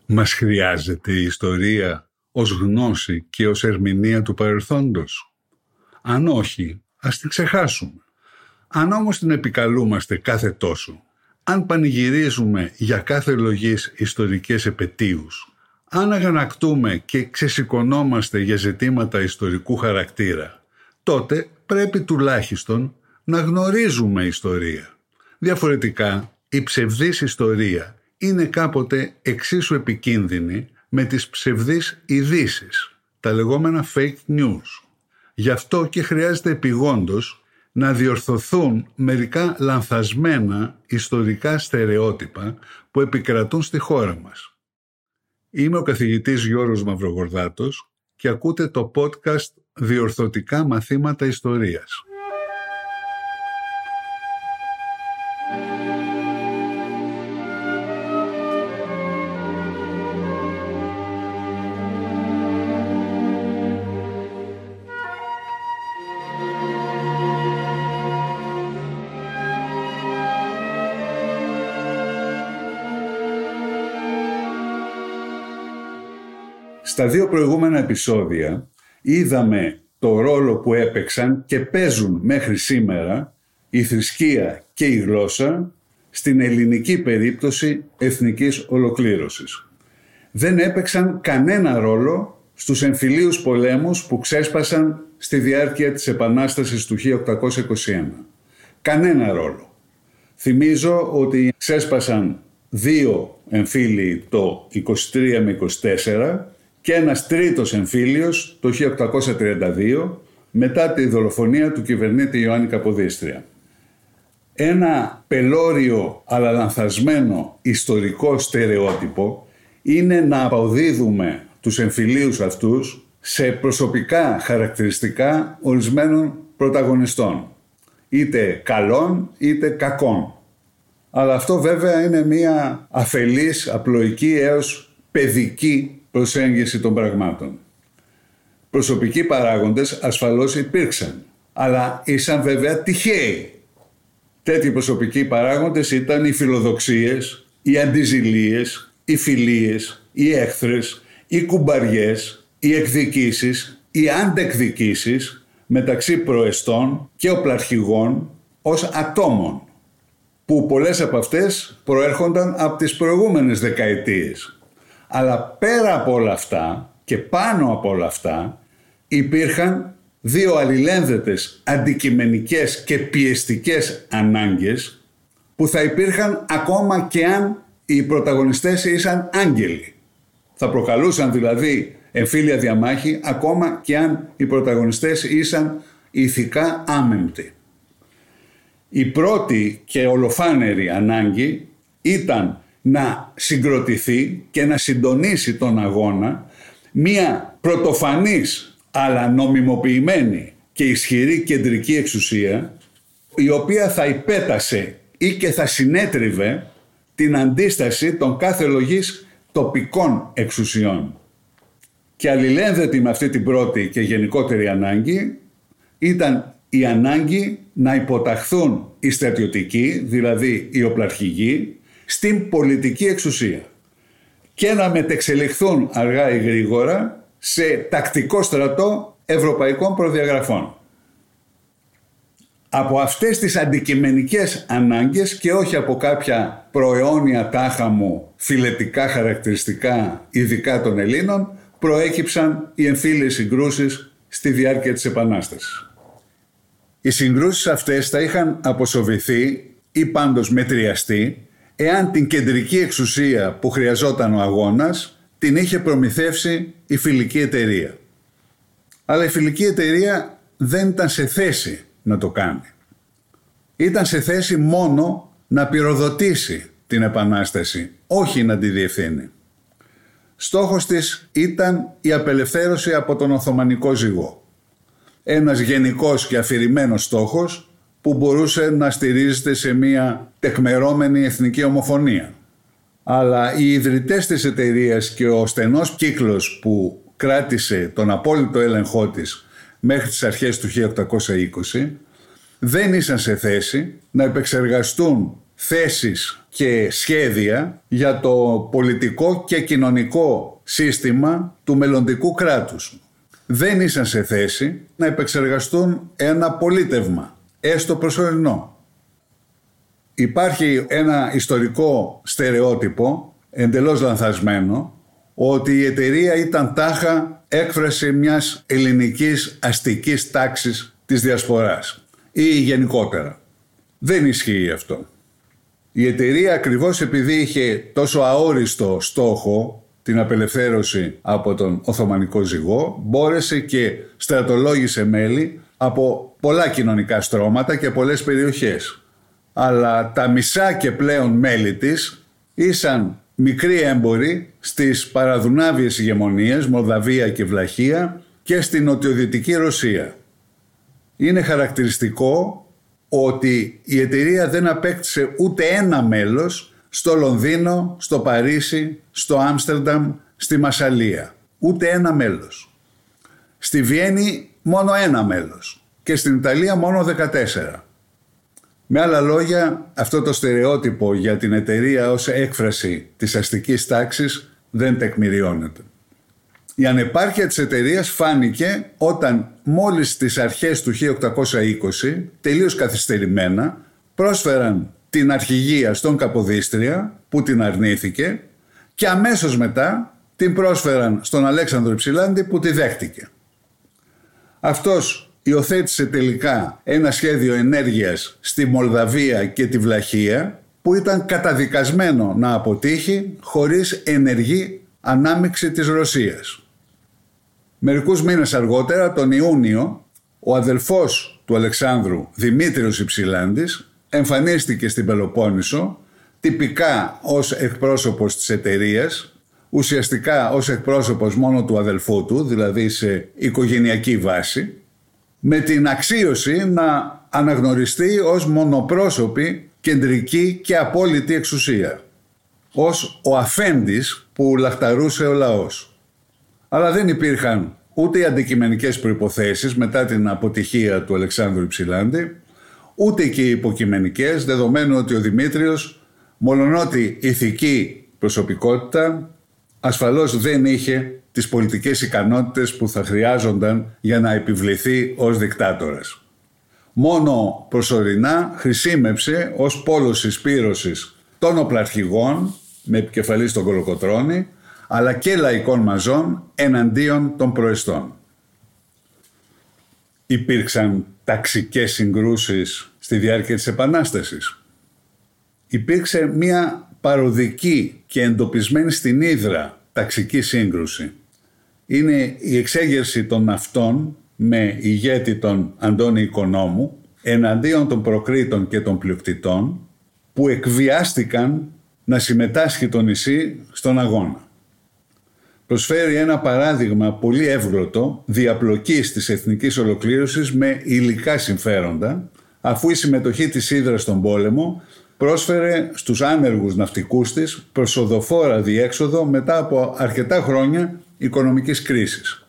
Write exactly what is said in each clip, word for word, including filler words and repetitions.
Μας χρειάζεται η ιστορία ως γνώση και ως ερμηνεία του παρελθόντος? Αν όχι, ας την ξεχάσουμε. Αν όμως την επικαλούμαστε κάθε τόσο, αν πανηγυρίζουμε για κάθε λογής ιστορικές επετείους, αν αγανακτούμε και ξεσηκωνόμαστε για ζητήματα ιστορικού χαρακτήρα, τότε πρέπει τουλάχιστον να γνωρίζουμε ιστορία. Διαφορετικά, η ψευδής ιστορία είναι κάποτε εξίσου επικίνδυνη με τις ψευδείς ειδήσεις, τα λεγόμενα fake news. Γι' αυτό και χρειάζεται επειγόντως να διορθωθούν μερικά λανθασμένα ιστορικά στερεότυπα που επικρατούν στη χώρα μας. Είμαι ο καθηγητής Γιώργος Μαυρογορδάτος και ακούτε το podcast «Διορθωτικά μαθήματα ιστορίας». Στα δύο προηγούμενα επεισόδια είδαμε το ρόλο που έπαιξαν και παίζουν μέχρι σήμερα η θρησκεία και η γλώσσα στην ελληνική περίπτωση εθνικής ολοκλήρωσης. Δεν έπαιξαν κανένα ρόλο στους εμφυλίους πολέμους που ξέσπασαν στη διάρκεια της Επανάστασης του χίλια οκτακόσια είκοσι ένα. Κανένα ρόλο. Θυμίζω ότι ξέσπασαν δύο εμφύλιοι το είκοσι τρία με είκοσι τέσσερα και ένας τρίτος εμφύλιος το χίλια οκτακόσια τριάντα δύο μετά τη δολοφονία του κυβερνήτη Ιωάννη Καποδίστρια. Ένα πελώριο αλλά λανθασμένο ιστορικό στερεότυπο είναι να αποδίδουμε τους εμφυλίους αυτούς σε προσωπικά χαρακτηριστικά ορισμένων πρωταγωνιστών, είτε καλών είτε κακών. Αλλά αυτό βέβαια είναι μια αφελής, απλοϊκή έως παιδική προσέγγιση των πραγμάτων. Προσωπικοί παράγοντες ασφαλώς υπήρξαν, αλλά ήσαν βέβαια τυχαίοι. Τέτοιοι προσωπικοί παράγοντες ήταν οι φιλοδοξίες, οι αντιζηλίες, οι φιλίες, οι έχθρες, οι κουμπαριές, οι εκδικήσεις, οι αντεκδικήσεις μεταξύ προεστών και οπλαρχηγών ως ατόμων, που πολλές από αυτές προέρχονταν από τις προηγούμενες δεκαετίες. Αλλά πέρα από όλα αυτά και πάνω από όλα αυτά υπήρχαν δύο αλληλένδετες αντικειμενικές και πιεστικές ανάγκες που θα υπήρχαν ακόμα και αν οι πρωταγωνιστές ήσαν άγγελοι. Θα προκαλούσαν δηλαδή εμφύλια διαμάχη ακόμα και αν οι πρωταγωνιστές ήσαν ηθικά άμεμπτοι. Η πρώτη και ολοφάνερη ανάγκη ήταν να συγκροτηθεί και να συντονίσει τον αγώνα μία πρωτοφανής αλλά νομιμοποιημένη και ισχυρή κεντρική εξουσία, η οποία θα υπέτασε ή και θα συνέτριβε την αντίσταση των κάθε λογής τοπικών εξουσιών. Και αλληλένδετη με αυτή την πρώτη και γενικότερη ανάγκη ήταν η ανάγκη να υποταχθούν οι στρατιωτικοί, δηλαδή οι οπλαρχηγοί, στην πολιτική εξουσία και να μετεξελιχθούν αργά ή γρήγορα σε τακτικό στρατό ευρωπαϊκών προδιαγραφών. Από αυτές τις αντικειμενικές ανάγκες και όχι από κάποια προαιώνια τάχα μου φιλετικά χαρακτηριστικά ειδικά των Ελλήνων προέκυψαν οι εμφύλιες συγκρούσεις στη διάρκεια της Επανάστασης. Οι συγκρούσεις αυτές θα είχαν αποσοβηθεί ή πάντως μετριαστεί εάν την κεντρική εξουσία που χρειαζόταν ο αγώνας την είχε προμηθεύσει η φιλική εταιρεία. Αλλά η φιλική εταιρεία δεν ήταν σε θέση να το κάνει. Ήταν σε θέση μόνο να πυροδοτήσει την Επανάσταση, όχι να τη διευθύνει. Στόχος της ήταν η απελευθέρωση από τον Οθωμανικό ζυγό. Ένας γενικός και αφηρημένος στόχος που μπορούσε να στηρίζεται σε μια τεκμερώμενη εθνική ομοφωνία. Αλλά οι ιδρυτές της εταιρείας και ο στενός κύκλος που κράτησε τον απόλυτο έλεγχό της μέχρι τις αρχές του χίλια οκτακόσια είκοσι δεν ήσαν σε θέση να επεξεργαστούν θέσεις και σχέδια για το πολιτικό και κοινωνικό σύστημα του μελλοντικού κράτους. Δεν ήσαν σε θέση να επεξεργαστούν ένα πολίτευμα, έστω προσωρινό. Υπάρχει ένα ιστορικό στερεότυπο, εντελώς λανθασμένο, ότι η εταιρεία ήταν τάχα έκφραση μιας ελληνικής αστικής τάξης της διασποράς ή γενικότερα. Δεν ισχύει αυτό. Η εταιρεία, ακριβώς επειδή είχε τόσο αόριστο στόχο την απελευθέρωση από τον Οθωμανικό ζυγό, μπόρεσε και στρατολόγησε μέλη από πολλά κοινωνικά στρώματα και πολλές περιοχές. Αλλά τα μισά και πλέον μέλη της ήσαν μικροί έμποροι στις παραδουνάβιες ηγεμονίες, Μολδαβία και Βλαχία, και στην νοτιοδυτική Ρωσία. Είναι χαρακτηριστικό ότι η εταιρεία δεν απέκτησε ούτε ένα μέλος στο Λονδίνο, στο Παρίσι, στο Άμστερνταμ, στη Μασσαλία. Ούτε ένα μέλος. Στη Βιέννη μόνο ένα μέλος και στην Ιταλία μόνο δεκατέσσερα. Με άλλα λόγια, αυτό το στερεότυπο για την εταιρεία ως έκφραση της αστικής τάξης δεν τεκμηριώνεται. Η ανεπάρκεια της εταιρείας φάνηκε όταν μόλις στις αρχές του χίλια οκτακόσια είκοσι, τελείως καθυστερημένα, πρόσφεραν την αρχηγία στον Καποδίστρια που την αρνήθηκε και αμέσως μετά την πρόσφεραν στον Αλέξανδρο Υψηλάντη που τη δέχτηκε. Αυτός υιοθέτησε τελικά ένα σχέδιο ενέργειας στη Μολδαβία και τη Βλαχία που ήταν καταδικασμένο να αποτύχει χωρίς ενεργή ανάμειξη της Ρωσίας. Μερικούς μήνες αργότερα, τον Ιούνιο, ο αδελφός του Αλεξάνδρου, Δημήτριος Υψηλάντης, εμφανίστηκε στην Πελοπόννησο, τυπικά ως εκπρόσωπος της εταιρείας, ουσιαστικά ως εκπρόσωπος μόνο του αδελφού του, δηλαδή σε οικογενειακή βάση, με την αξίωση να αναγνωριστεί ως μονοπρόσωπη, κεντρική και απόλυτη εξουσία, ως ο αφέντης που λαχταρούσε ο λαός. Αλλά δεν υπήρχαν ούτε οι αντικειμενικές προϋποθέσεις μετά την αποτυχία του Αλεξάνδρου Υψηλάντη, ούτε και οι υποκειμενικές, δεδομένου ότι ο Δημήτριος, μολονότι ηθική προσωπικότητα, ασφαλώς δεν είχε τις πολιτικές ικανότητες που θα χρειάζονταν για να επιβληθεί ως δικτάτορας. Μόνο προσωρινά χρησίμευσε ως πόλος συσπήρωσης των οπλαρχηγών, με επικεφαλής τον Κολοκοτρώνη, αλλά και λαϊκών μαζών εναντίον των προεστών. Υπήρξαν ταξικές συγκρούσεις στη διάρκεια της Επανάστασης. Υπήρξε μια παροδική και εντοπισμένη στην ύδρα ταξική σύγκρουση. Είναι η εξέγερση των ναυτών με ηγέτη τον Αντώνη Οικονόμου εναντίον των προκρήτων και των πλειοκτητών που εκβιάστηκαν να συμμετάσχει το νησί στον αγώνα. Προσφέρει ένα παράδειγμα πολύ εύγλωτο διαπλοκής της εθνικής ολοκλήρωσης με υλικά συμφέροντα, αφού η συμμετοχή της ύδρας στον πόλεμο πρόσφερε στους άνεργους ναυτικούς της προσοδοφόρα διέξοδο μετά από αρκετά χρόνια οικονομικής κρίσης.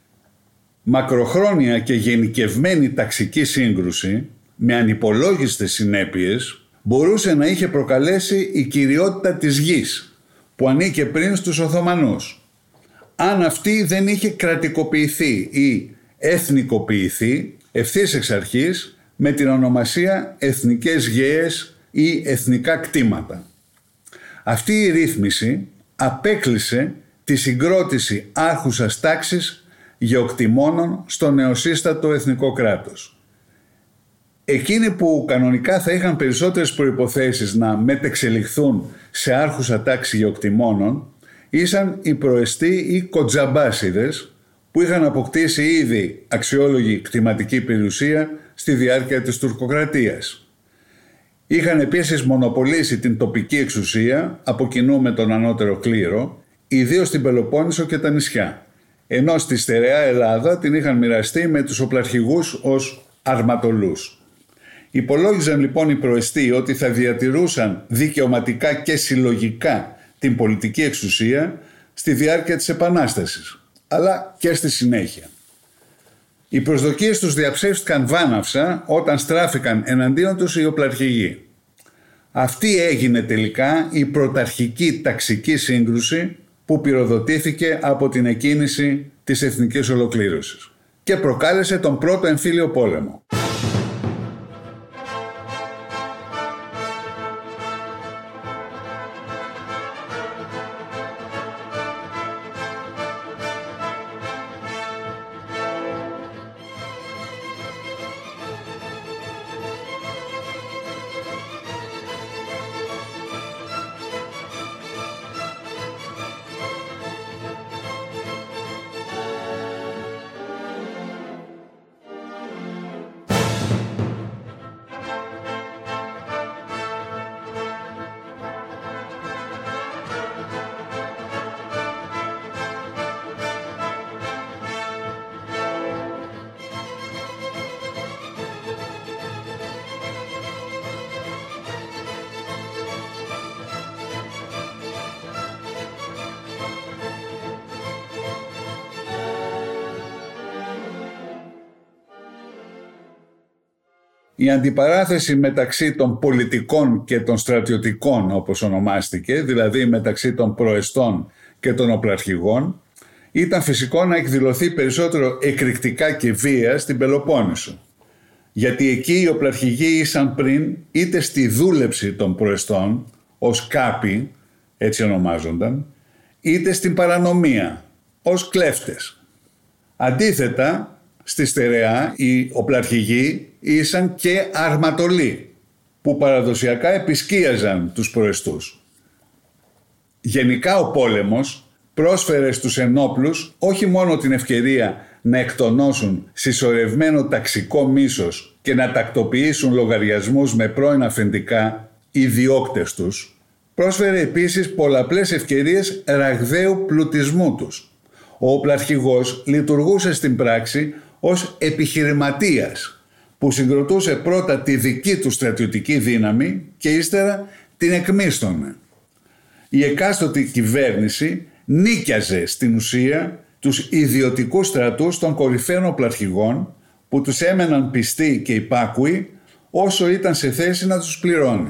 Μακροχρόνια και γενικευμένη ταξική σύγκρουση με ανυπολόγιστες συνέπειες μπορούσε να είχε προκαλέσει η κυριότητα της γης που ανήκε πριν στους Οθωμανούς, αν αυτή δεν είχε κρατικοποιηθεί ή εθνικοποιηθεί ευθύς εξ αρχής με την ονομασία εθνικές γέες ή εθνικά κτήματα. Αυτή η ρύθμιση απέκλεισε τη συγκρότηση άρχουσας τάξης γεωκτημόνων στο νεοσύστατο εθνικό κράτος. Εκείνοι που κανονικά θα είχαν περισσότερες προϋποθέσεις να μετεξελιχθούν σε άρχουσα τάξη γεωκτημόνων ήσαν οι προεστοί ή κοτζαμπάσιδες που είχαν αποκτήσει ήδη αξιόλογη κτηματική περιουσία στη διάρκεια της τουρκοκρατίας. Είχαν επίσης μονοπολίσει την τοπική εξουσία από κοινού με τον ανώτερο κλήρο, ιδίως στην Πελοπόννησο και τα νησιά, ενώ στη στερεά Ελλάδα την είχαν μοιραστεί με τους οπλαρχηγούς ως αρματολούς. Υπολόγιζαν λοιπόν οι προεστοί ότι θα διατηρούσαν δικαιωματικά και συλλογικά την πολιτική εξουσία στη διάρκεια της Επανάστασης, αλλά και στη συνέχεια. Οι προσδοκίες τους διαψεύστηκαν βάναυσα όταν στράφηκαν εναντίον τους οι οπλαρχηγοί. Αυτή έγινε τελικά η πρωταρχική ταξική σύγκρουση που πυροδοτήθηκε από την εκκίνηση της εθνικής ολοκλήρωσης και προκάλεσε τον πρώτο εμφύλιο πόλεμο. Η αντιπαράθεση μεταξύ των πολιτικών και των στρατιωτικών, όπως ονομάστηκε, δηλαδή μεταξύ των προεστών και των οπλαρχηγών, ήταν φυσικό να εκδηλωθεί περισσότερο εκρηκτικά και βία στην Πελοπόννησο. Γιατί εκεί οι οπλαρχηγοί ήσαν πριν είτε στη δούλεψη των προεστών, ως κάποι, έτσι ονομάζονταν, είτε στην παρανομία, ως κλέφτες. Αντίθετα, στη στερεά οι οπλαρχηγοί ήσαν και αρματολοί, που παραδοσιακά επισκίαζαν τους προεστούς. Γενικά ο πόλεμος πρόσφερε στους ενόπλους όχι μόνο την ευκαιρία να εκτονώσουν συσσωρευμένο ταξικό μίσος και να τακτοποιήσουν λογαριασμούς με πρώην αφεντικά ή διώκτες τους, πρόσφερε επίσης πολλαπλές ευκαιρίες ραγδαίου πλουτισμού τους. Ο οπλαρχηγός λειτουργούσε στην πράξη ως επιχειρηματίας που συγκροτούσε πρώτα τη δική του στρατιωτική δύναμη και ύστερα την εκμίσθωνε. Η εκάστοτε κυβέρνηση νίκιαζε στην ουσία τους ιδιωτικούς στρατούς των κορυφαίων οπλαρχηγών που τους έμεναν πιστοί και υπάκουοι όσο ήταν σε θέση να τους πληρώνει.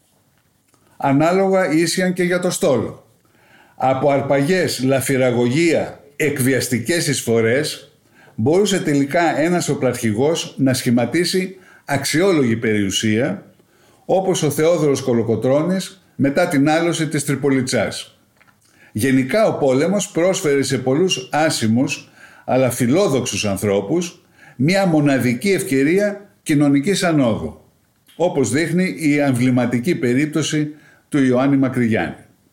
Ανάλογα ίσιαν και για το στόλο. Από αρπαγές, λαφυραγωγία, εκβιαστικές εισφορές μπορούσε τελικά ένας οπλαρχηγός να σχηματίσει αξιόλογη περιουσία, όπως ο Θεόδωρος Κολοκοτρώνης μετά την άλωση της Τριπολιτσάς. Γενικά ο πόλεμος πρόσφερε σε πολλούς άσημους αλλά φιλόδοξους ανθρώπους μια μοναδική ευκαιρία κοινωνικής ανόδου, όπως δείχνει η εμβληματική περίπτωση του Ιωάννη Μακρυγιάννη.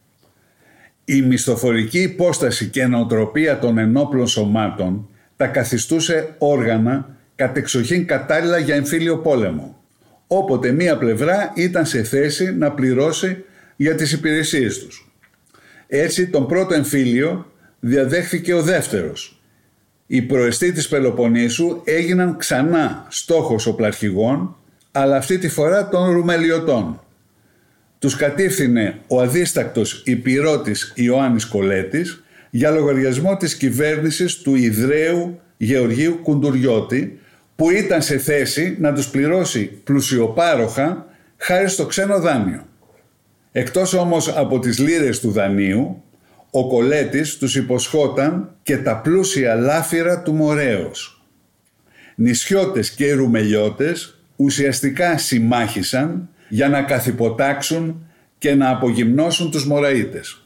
Η μισθοφορική υπόσταση και νοοτροπία των ενόπλων σωμάτων τα καθιστούσε όργανα κατεξοχήν κατάλληλα για εμφύλιο πόλεμο, όποτε μία πλευρά ήταν σε θέση να πληρώσει για τις υπηρεσίες τους. Έτσι τον πρώτο εμφύλιο διαδέχθηκε ο δεύτερος. Οι προεστοί της Πελοποννήσου έγιναν ξανά στόχος οπλαρχηγών, αλλά αυτή τη φορά των Ρουμελιωτών. Τους κατήφθηνε ο αδίστακτος υπηρώτης Ιωάννης Κολέτης για λογαριασμό της κυβέρνησης του Ιδραίου Γεωργίου Κουντουριώτη, που ήταν σε θέση να τους πληρώσει πλουσιοπάροχα χάρη στο ξένο δάνειο. Εκτός όμως από τις λίρες του δανείου, ο Κολέτης τους υποσχόταν και τα πλούσια λάφυρα του Μορέως. Νησιώτες και Ρουμελιώτες ουσιαστικά συμμάχησαν για να καθυποτάξουν και να απογυμνώσουν τους Μωραΐτες.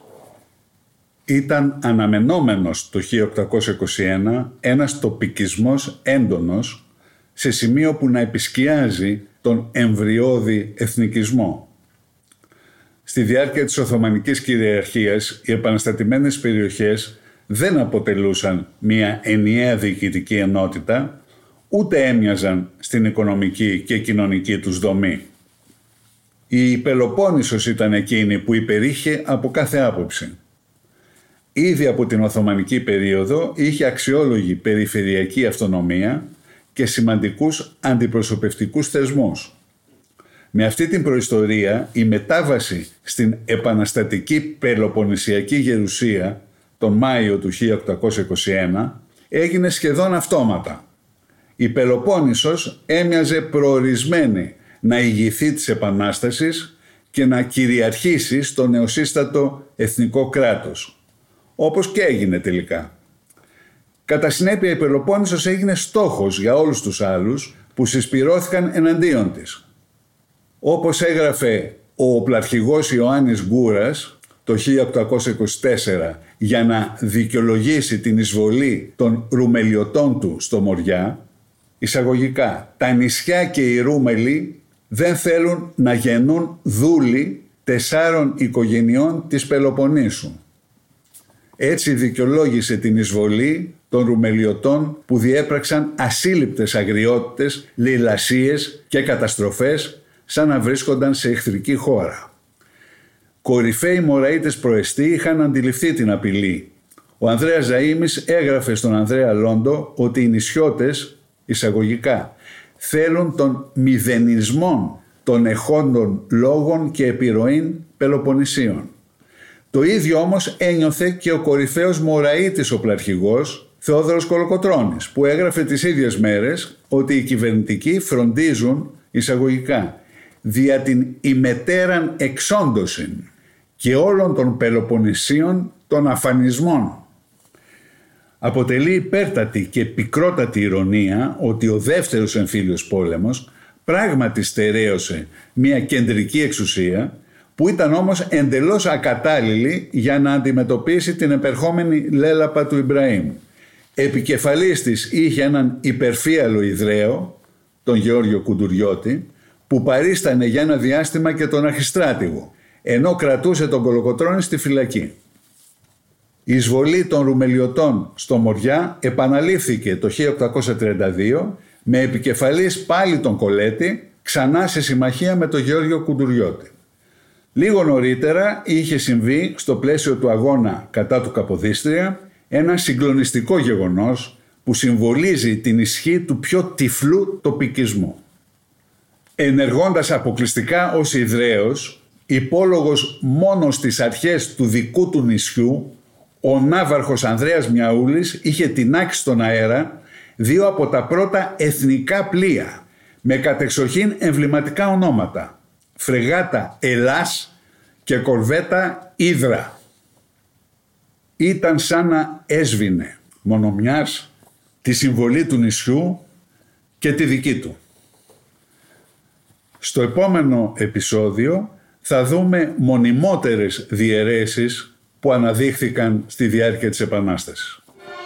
Ήταν αναμενόμενος το χίλια οκτακόσια είκοσι ένα ένας τοπικισμός έντονος σε σημείο που να επισκιάζει τον εμβριώδη εθνικισμό. Στη διάρκεια της Οθωμανικής κυριαρχίας οι επαναστατημένες περιοχές δεν αποτελούσαν μια ενιαία διοικητική ενότητα, ούτε έμοιαζαν στην οικονομική και κοινωνική τους δομή. Η Πελοπόννησος ήταν εκείνη που υπερήχε από κάθε άποψη. Ήδη από την Οθωμανική περίοδο είχε αξιόλογη περιφερειακή αυτονομία και σημαντικούς αντιπροσωπευτικούς θεσμούς. Με αυτή την προϊστορία η μετάβαση στην επαναστατική Πελοποννησιακή Γερουσία τον Μάιο του χίλια οκτακόσια είκοσι ένα έγινε σχεδόν αυτόματα. Η Πελοπόννησος έμοιαζε προορισμένη να ηγηθεί της Επανάστασης και να κυριαρχήσει στο νεοσύστατο εθνικό κράτος, όπως και έγινε τελικά. Κατά συνέπεια η Πελοπόννησος έγινε στόχος για όλους τους άλλους που συσπυρώθηκαν εναντίον της. Όπως έγραφε ο οπλαρχηγός Ιωάννης Γκούρας το χίλια οκτακόσια είκοσι τέσσερα για να δικαιολογήσει την εισβολή των Ρουμελιωτών του στο Μοριά, εισαγωγικά, τα νησιά και οι Ρούμελοι δεν θέλουν να γεννούν δούλοι τεσσάρων οικογενειών της Πελοποννήσου. Έτσι δικαιολόγησε την εισβολή των Ρουμελιωτών που διέπραξαν ασύλληπτες αγριότητες, λαιλασίες και καταστροφές σαν να βρίσκονταν σε εχθρική χώρα. Κορυφαίοι Μωραΐτες προεστοί είχαν αντιληφθεί την απειλή. Ο Ανδρέας Ζαΐμης έγραφε στον Ανδρέα Λόντο ότι οι νησιώτες, εισαγωγικά, θέλουν τον μηδενισμό των εχόντων λόγων και επιρροήν Πελοποννησίων. Το ίδιο όμως ένιωθε και ο κορυφαίος Μωραΐτης οπλαρχηγός Θεόδωρος Κολοκοτρώνης, που έγραφε τις ίδιες μέρες ότι οι κυβερνητικοί φροντίζουν, εισαγωγικά, δια την ημετέραν εξόντωσιν και όλων των Πελοποννησίων των αφανισμών. Αποτελεί υπέρτατη και πικρότατη ηρωνία ότι ο δεύτερος εμφύλιος πόλεμος πράγματι στερέωσε μια κεντρική εξουσία που ήταν όμως εντελώς ακατάλληλη για να αντιμετωπίσει την επερχόμενη λέλαπα του Ιμπραήμ. Επικεφαλής της είχε έναν υπερφύαλο Ιδραίο, τον Γεώργιο Κουντουριώτη, που παρίστανε για ένα διάστημα και τον Αρχιστράτηγο, ενώ κρατούσε τον Κολοκοτρώνη στη φυλακή. Η εισβολή των Ρουμελιωτών στο Μοριά επαναλήφθηκε το χίλια οκτακόσια τριάντα δύο με επικεφαλής πάλι τον Κολέτη, ξανά σε συμμαχία με τον Γεώργιο Κουντουριώτη. Λίγο νωρίτερα είχε συμβεί στο πλαίσιο του αγώνα κατά του Καποδίστρια ένα συγκλονιστικό γεγονός που συμβολίζει την ισχύ του πιο τυφλού τοπικισμού. Ενεργώντας αποκλειστικά ως Ιδραίος, υπόλογος μόνο στις αρχές του δικού του νησιού, ο ναύαρχος Ανδρέας Μιαούλης είχε τινάξει στον αέρα δύο από τα πρώτα εθνικά πλοία με κατεξοχήν εμβληματικά ονόματα, φρεγάτα Ελλάς και κορβέτα Ύδρα. Ήταν σαν να έσβηνε μονομιάς τη συμβολή του νησιού και τη δική του. Στο επόμενο επεισόδιο θα δούμε μονιμότερες διαιρέσεις που αναδείχθηκαν στη διάρκεια της Επανάστασης.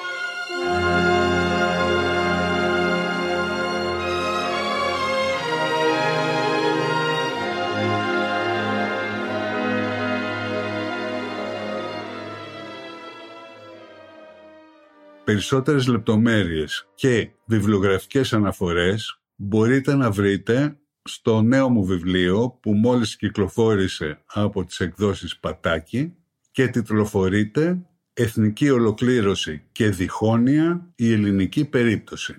Περισσότερες λεπτομέρειες και βιβλιογραφικές αναφορές μπορείτε να βρείτε στο νέο μου βιβλίο που μόλις κυκλοφόρησε από τις εκδόσεις Πατάκη και τιτλοφορείται «Εθνική ολοκλήρωση και διχόνοια, η ελληνική περίπτωση».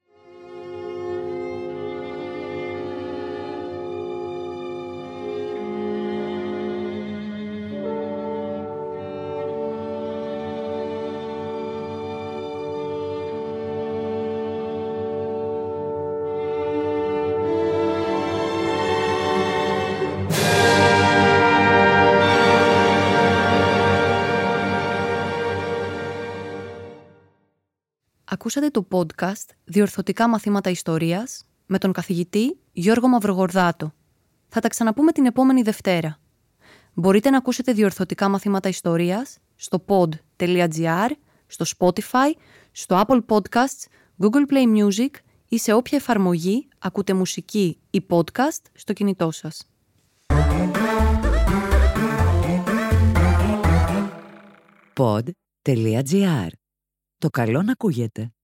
Ακούσατε το podcast «Διορθωτικά μαθήματα ιστορίας» με τον καθηγητή Γιώργο Μαυρογορδάτο. Θα τα ξαναπούμε την επόμενη Δευτέρα. Μπορείτε να ακούσετε διορθωτικά μαθήματα ιστορίας στο pod.gr, στο Spotify, στο Apple Podcasts, Google Play Music ή σε όποια εφαρμογή ακούτε μουσική ή podcast στο κινητό σας. pod.gr. Το καλό να ακούγεται.